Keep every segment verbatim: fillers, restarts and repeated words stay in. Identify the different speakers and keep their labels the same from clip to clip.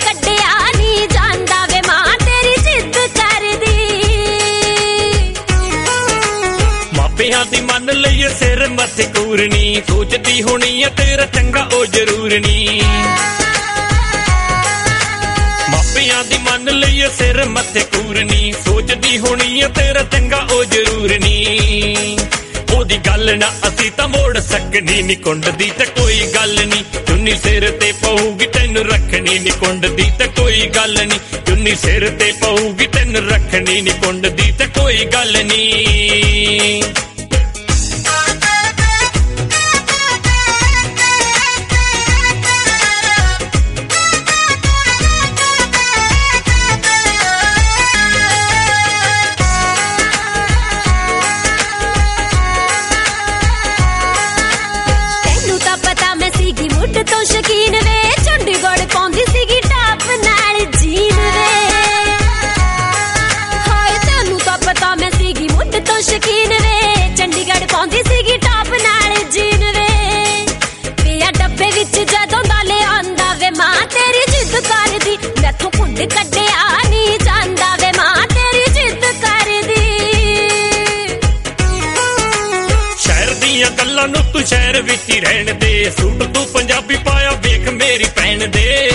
Speaker 1: ਕੱਢਿਆ ਨੀ ਜਾਂਦਾ ਵੇ ਮਾਂ ਤੇਰੀ ਜਿੱਦ ਕਰਦੀ।
Speaker 2: ਮਾਪਿਆਂ ਦੀ ਮੰਨ ਲਈਏ ਸਿਰ ਮੱਥੇ ਕੂਰਨੀ, ਸੋਚਦੀ ਹੋਣੀ ਆ ਤੇਰਾ ਚੰਗਾ ਉਹ ਜ਼ਰੂਰ ਨੀ। ਮਾਪਿਆਂ ਦੀ ਮੰਨ ਲਈਏ ਸਿਰ ਮੱਥੇ ਕੂਰਨੀ, ਸੋਚਦੀ ਹੋਣੀ ਆ ਤੇਰਾ ਚੰਗਾ ਉਹ ਜ਼ਰੂਰ ਨੀ। ਉਹਦੀ ਗੱਲ ਨਾ ਅਸੀਂ ਤਾਂ ਮੋੜ ਸਕਣੀ ਨੀ, ਕੁੰਡਦੀ ਤੇ ਕੋਈ ਗੱਲ ਨੀ, ਚੁੰਨੀ ਸਿਰ ਤੇ ਪਊਗੀ ਤੈਨੂੰ ਰੱਖਣੀ ਨੀ, ਕੁੰਡਦੀ ਤੇ ਕੋਈ ਗੱਲ ਨੀ, ਚੁੰਨੀ ਸਿਰ ਤੇ ਪਊਗੀ ਤੈਨੂੰ ਰੱਖਣੀ ਨੀ, ਕੁੰਡਦੀ ਤੇ ਕੋਈ ਗੱਲ ਨੀ।
Speaker 1: ਤੋਂ ਸ਼ਕੀਨ ਵੇ ਚੰਡੀਗੜ੍ਹ ਪਾਉਂਦੀ ਸੀਗੀ ਟਾਪ ਨਾਲ ਜੀਨ ਵੇ। ਹਾਏ ਤੈਨੂੰ ਤਾਂ ਪਤਾ ਮੈਂ ਸੀਗੀ ਮੁੱਢ ਤੋਂ ਸ਼ਕੀਨ ਵੇ, ਚੰਡੀਗੜ੍ਹ ਪਾਉਂਦੀ ਸੀਗੀ ਟਾਪ ਨਾਲ ਜੀਨ ਵੇ। ਪਿਆ ਡੱਬੇ ਵਿੱਚ ਜਦੋਂ ਦਾ ਲਿਆਂਦਾ ਵੇ ਮਾਂ ਤੇਰੀ ਜਿੱਦ ਕਰਦੀ, ਮੈਥੋਂ ਕੁੰਡ ਕੱਢਿਆ ਨੀ ਜਾਂਦਾ ਵੇ ਮਾਂ ਤੇਰੀ ਜਿੱਦ ਕਰਦੀ।
Speaker 2: ਸ਼ਹਿਰ ਦੀਆਂ ਗੱਲਾਂ ਨੂੰ ਤੂੰ ਸ਼ਹਿਰ ਵਿੱਚ ਹੀ ਰਹਿਣ ਦੇ, ਸੂਟ ਤੂੰ ਪੰਜਾਬੀ ਪਾਇਆ ਵੇਖ ਮੇਰੀ ਭੈਣ ਦੇ।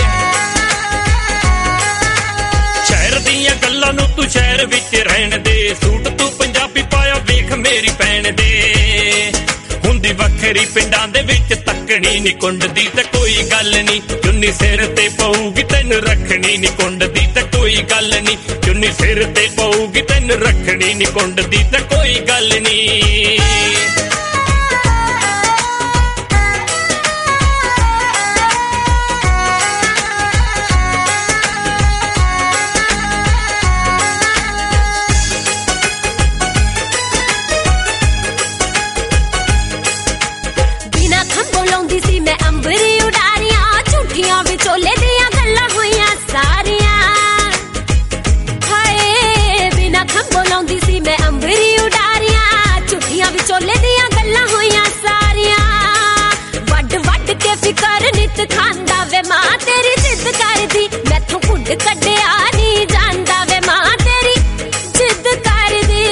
Speaker 2: ਸ਼ਹਿਰ ਦੀਆਂ ਗੱਲਾਂ ਨੂੰ ਤੂੰ ਸ਼ਹਿਰ ਵਿੱਚ ਰਹਿਣ ਦੇ, ਸੂਟ ਤੂੰ ਪੰਜਾਬੀ ਪਾਇਆ ਵੇਖ ਮੇਰੀ ਭੈਣ ਦੇ। ਹੁੰਦੀ ਵੱਖਰੀ ਪਿੰਡਾਂ ਦੇ ਵਿੱਚ ਤੱਕਣੀ ਨੀ, ਕੁੰਡਦੀ ਤੇ ਕੋਈ ਗੱਲ ਨੀ, ਚੁੰਨੀ ਸਿਰ ਤੇ ਪਊਗੀ ਤੈਨੂੰ ਰੱਖਣੀ ਨੀ, ਕੁੰਡਦੀ ਤੇ ਕੋਈ ਗੱਲ ਨੀ, ਚੁੰਨੀ ਸਿਰ ਤੇ ਪਊਗੀ ਤੈਨੂੰ ਰੱਖਣੀ ਨੀ, ਕੁੰਡਦੀ ਤੇ ਕੋਈ ਗੱਲ ਨੀ।
Speaker 1: ਮੈਂ ਅੰਬਰੀ ਉਡਾਰੀਆਂ ਝੂਠੀਆਂ ਵਿਚੋਲੇ ਦੀਆਂ ਗੱਲਾਂ ਹੋਈਆਂ ਸਾਰੀਆਂ। ਹਾਏ ਬਿਨਾ ਖੰਭੋਂ ਲਾਉਂਦੀ ਸੀ ਮੈਂ ਅੰਬਰੀ ਉਡਾਰੀਆਂ, ਝੂਠੀਆਂ ਵਿਚੋਲੇ ਦੀਆਂ ਗੱਲਾਂ ਹੋਈਆਂ ਸਾਰੀਆਂ। ਵੱਡ ਵੱਡ ਕੇ ਫਿਕਰ ਨਿਤ ਖਾਂਦਾ ਵੇ ਮਾਂ ਤੇਰੀ ਜਿੱਦ ਕਰਦੀ, ਮੈਥੋਂ ਕੁੰਡ ਕੱਢਿਆ ਨੀ ਜਾਂਦਾ ਵੇ ਮਾਂ ਤੇਰੀ ਜਿੱਦ ਕਰਦੀ।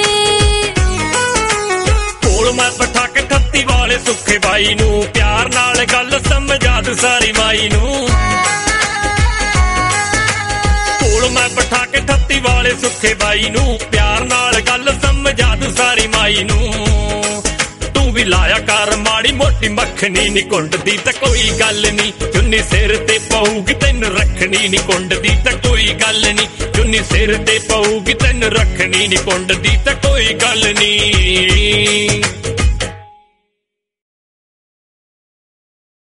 Speaker 2: ਕੋਲ ਮੈਂ ਪਠਾ ਕੇ ਠੱਤੀ ਵਾਲੇ ਸੁੱਖੇ ਬਾਈ ਨੂੰ, ਪਿਆਰ ਨਾਲ ਗੱਲ ਸਮਝਾ ਦੂ ਸਾਰੀ ਮਾਈ ਨੂੰ। ਕੋਲ ਮੈਂ ਬਿਠਾ ਕੇ ਠੱਤੀ ਵਾਲੇ ਸੁੱਖੇ ਬਾਈ ਨੂੰ, ਪਿਆਰ ਨਾਲ ਗੱਲ ਸਮਝਾ ਦੂ ਸਾਰੀ ਮਾਈ ਨੂੰ। ਤੂੰ ਵੀ ਲਾਇਆ ਕਰ ਮਾੜੀ ਮੋਟੀ ਮੱਖਣੀ ਨੀ, ਕੁੰਡਦੀ ਤਾਂ ਕੋਈ ਗੱਲ ਨੀ, ਚੁੰਨੀ ਸਿਰ ਤੇ ਪਊਗੀ ਤੈਨੂੰ ਰੱਖਣੀ ਨੀ, ਕੁੰਡਦੀ ਤਾਂ ਕੋਈ ਗੱਲ ਨੀ, ਚੁੰਨੀ ਸਿਰ ਤੇ ਪਊਗੀ ਤੈਨੂੰ ਰੱਖਣੀ ਨੀ, ਕੁੰਡਦੀ ਤਾਂ ਕੋਈ ਗੱਲ ਨੀ।